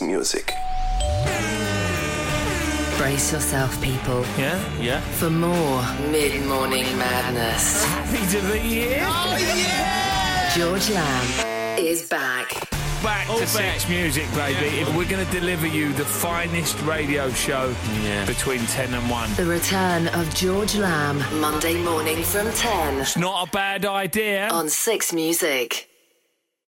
Music. Brace yourself, people. Yeah. For more Mid-Morning Madness. Happy to be here. Oh, yeah! George Lamb is back. Back to Six Music, baby. If we're going to deliver you the finest radio show between 10 and 1. The return of George Lamb. Monday morning from 10. It's not a bad idea. On Six Music.